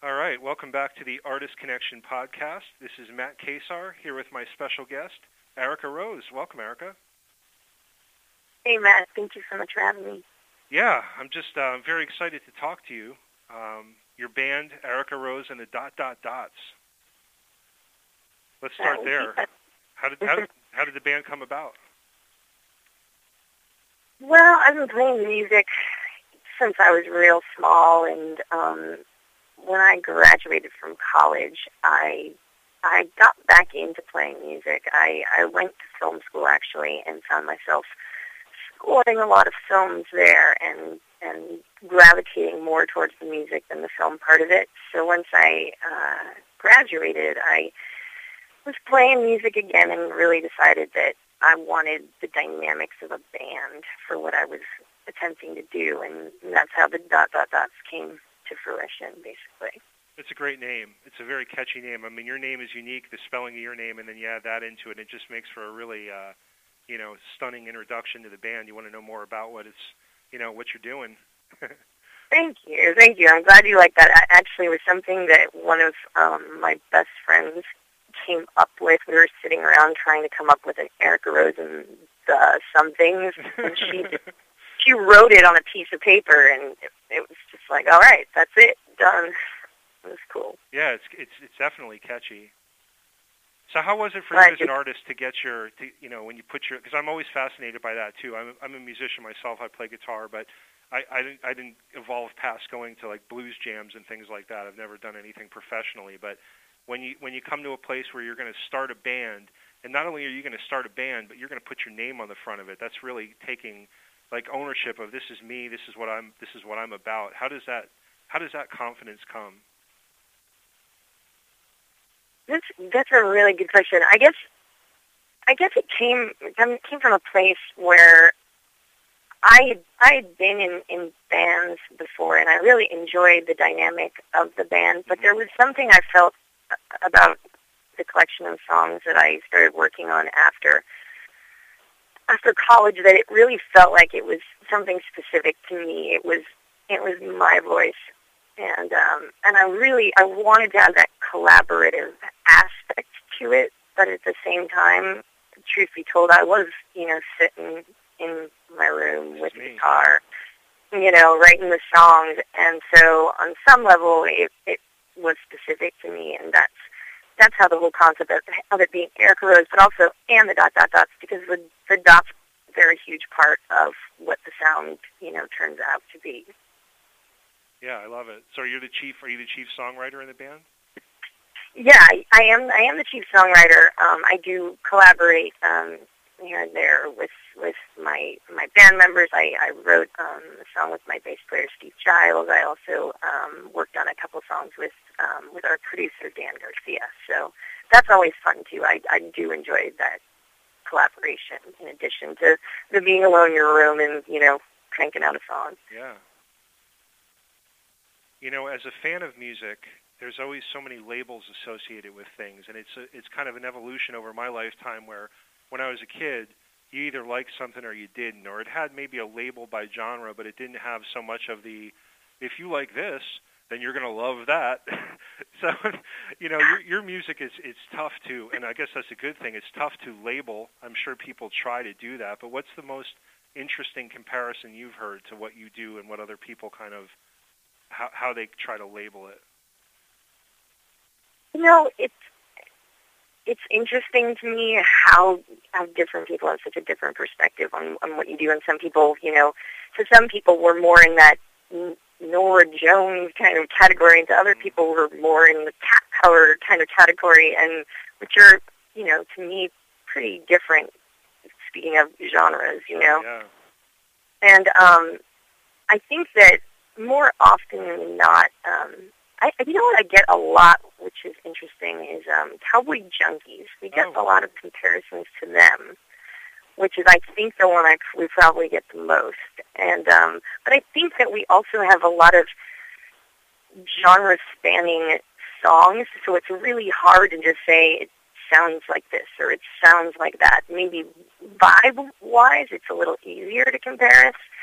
All right, welcome back to the Artist Connection podcast. This is Matt Kasar here with my special guest, Erica Rose. Welcome, Erica. Hey, Matt. Thank you so much for having me. Yeah, I'm just very excited to talk to you. Your band, Erica Rose and the Dot Dot Dots. Let's start there. How did the band come about? Well, I've been playing music since I was real small, and when I graduated from college, I got back into playing music. I went to film school, actually, and found myself scoring a lot of films there and gravitating more towards the music than the film part of it. So once I graduated, I was playing music again and really decided that I wanted the dynamics of a band for what I was attempting to do, and that's how the Dot Dot Dots came to fruition, basically. It's a great name. It's a very catchy name. I mean, your name is unique, the spelling of your name, and then you add that into it, and it just makes for a really, stunning introduction to the band. You want to know more about what what you're doing. Thank you. I'm glad you like that. Actually, it was something that one of my best friends came up with. We were sitting around trying to come up with an Erica Rose and some things, and she wrote it on a piece of paper, and it was just like, all right, that's it, done. It was cool. Yeah, it's definitely catchy. So how was it for you as an artist to get when you put your, because I'm always fascinated by that too. I'm a musician myself. I play guitar, but I didn't evolve past going to like blues jams and things like that. I've never done anything professionally, but when you come to a place where you're going to start a band, and not only are you going to start a band, but you're going to put your name on the front of it. That's really taking like ownership of, this is me, this is what I'm about. How does that confidence come? That's a really good question. I guess it came from a place where I had been in bands before, and I really enjoyed the dynamic of the band. But there was something I felt about the collection of songs that I started working on after college, that it really felt like it was something specific to me. It was my voice. And I wanted to have that collaborative aspect to it, but at the same time, truth be told, I was, sitting in my room with a guitar, writing the songs, and so on some level, it was specific to me, and that's how the whole concept of it being Erica Rose, but also and the Dot Dot Dots, because the dots are a very huge part of what the sound, turns out to be. Yeah, I love it. So are you the chief songwriter in the band? Yeah, I am the chief songwriter. I do collaborate here and there with my band members. I wrote a song with my bass player Steve Giles. I also worked on a couple songs with our producer Dan Garcia. So that's always fun too. I do enjoy that collaboration in addition to the being alone in your room and cranking out a song. Yeah. As a fan of music, there's always so many labels associated with things, and it's kind of an evolution over my lifetime where when I was a kid, you either liked something or you didn't, or it had maybe a label by genre, but it didn't have so much of the, if you like this, then you're going to love that. So, your music it's tough to, and I guess that's a good thing, it's tough to label. I'm sure people try to do that, but what's the most interesting comparison you've heard to what you do and what other people kind of, how they try to label it? It's interesting to me how different people have such a different perspective on what you do. And some people, for some people we're more in that Nora Jones kind of category, and to other people we're more in the cat color kind of category, and which are, to me, pretty different, speaking of genres, Yeah. And I think that more often than not, what I get a lot, which is interesting, is Cowboy Junkies. We get a lot of comparisons to them, which is, I think, the one we probably get the most. And but I think that we also have a lot of genre-spanning songs, so it's really hard to just say it sounds like this or it sounds like that. Maybe vibe-wise, it's a little easier to compare us.